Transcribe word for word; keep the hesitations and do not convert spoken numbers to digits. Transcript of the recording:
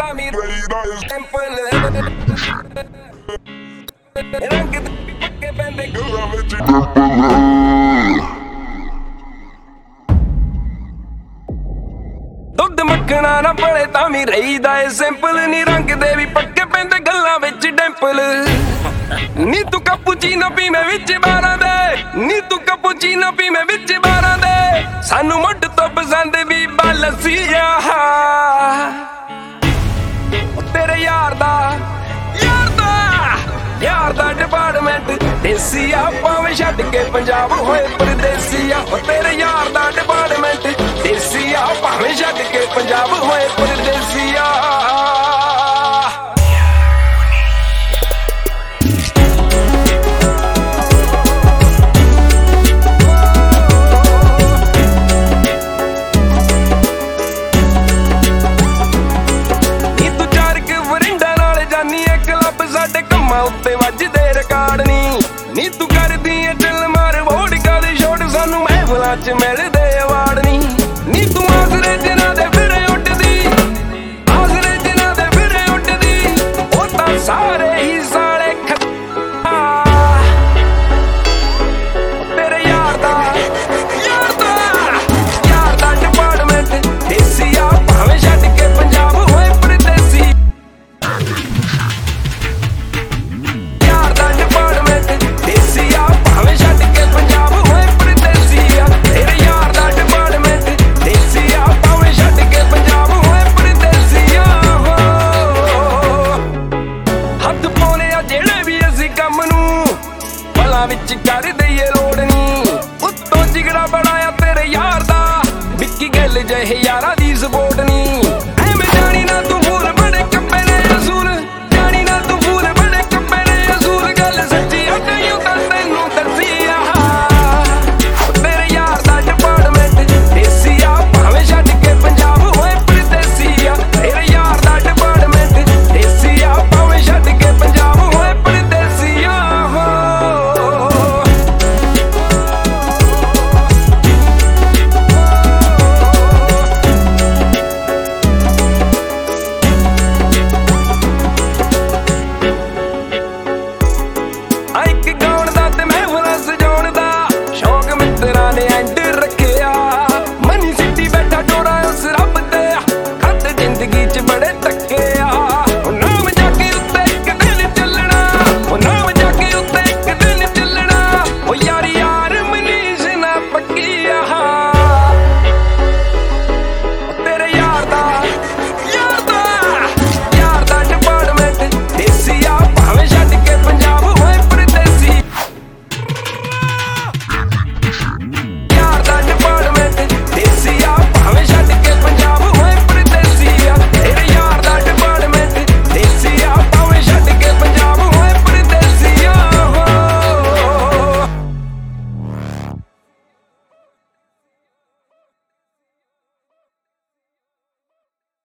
ਤਾਂ ਵੀ ਰਹੀਦਾ ਸਿੰਪਲ ਰੰਗ ਪੱਕੇ ਪੈਂਦੇ ਗੱਲਾਂ ਵਿੱਚ ਦੁੱਧ ਮੱਖਣਾ ਨਾ ਪਲੇ ਤਾਂ ਵੀ ਰਹੀਦਾ ਏ ਸਿੰਪਲ ਨੀ ਰੰਗ ਦੇ ਵੀ ਪੱਕੇ ਪੈਂਦੇ ਗੱਲਾਂ ਵਿੱਚ ਡੈਂਪਲ ਨੀ ਤੂੰ ਕੈਪੂਚੀਨੋ ਪੀਵੇਂ ਵਿੱਚ ਬਾਰਾਂ ਦੇ ਨੀ ਤੂੰ ਕੈਪੂਚੀਨੋ ਪੀਵੇਂ ਵਿੱਚ ਬਾਰਾਂ ਦੇ ਸਾਨੂੰ ਮੁੱਢ ਤੋਂ ਪਸੰਦ ਵੀ ਬਲਸੀਆ ਤੇਰੇ ਯਾਰ ਦਾ ਯਾਰ ਦਾ ਯਾਰ ਦਾ ਡਿਪਾਰਟਮੈਂਟ ਦੇਸੀ ਆ ਭਾਵੇਂ ਛੱਡ ਕੇ ਪੰਜਾਬ ਹੋਏ ਪਰਦੇਸੀ ਆ ਤੇਰੇ ਯਾਰ ਦਾ ਡਿਪਾਰਟਮੈਂਟ ਦੇਸੀ ਆ ਭਾਵੇਂ ਛੱਡ ਕੇ ਪੰਜਾਬ ਹੋਏ ਪਰਦੇਸੀ ਆ ਉੱਤੇ ਵੱਜਦੇ ਰਿਕਾਰਡ ਨੀ ਨੀ ਤੂੰ ਕਰਦੀ ਏ ਦਿਲ ਮਾਰ ਵੋਡਕਾ ਦੇ ਸ਼ੋਟ ਸਾਨੂੰ ਮਹਿਫਲਾਂ ਚ ਮਿਲਦੇ ਅਵਾਰਡ ਨੀ ਨੀ ਤੂੰ ਆਸਰੇ ਜਿਨ੍ਹਾਂ ਦੇ ਫਿਰੇ ਉੱਡਦੀ ਆਸਰੇ ਜਿਨ੍ਹਾਂ ਦੇ ਫਿਰੇ ਉੱਡਦੀ ਉਹ ਤਾਂ ਸਾਰੇ ਹੀ ਸਾਲੇ ਖੱਤਾ ਤੇਰੇ ਯਾਰ ਦਾ ਯਾਰ ਦਾ ਯਾਰ ਦਾ ਡਿਪਾਰਟਮੈਂਟ ਦੇਸੀ ਆ ਭਾਵੇਂ ਛੱਡ ਕੇ ਪੰਜਾਬ ਹੋਏ ਪਰਦੇਸੀ ਵਿੱਚ ਕਰ ਦਈਏ ਲੋੜ ਨੀ ਉੱਤੋਂ ਜਿਗੜਾ ਬਣਾਇਆ ਤੇਰੇ ਯਾਰ ਦਾ ਵਿੱਕੀ ਗੱਲ ਜਿਹੇ ਯਾਰਾਂ ਦੀ ਸਪੋਰਟ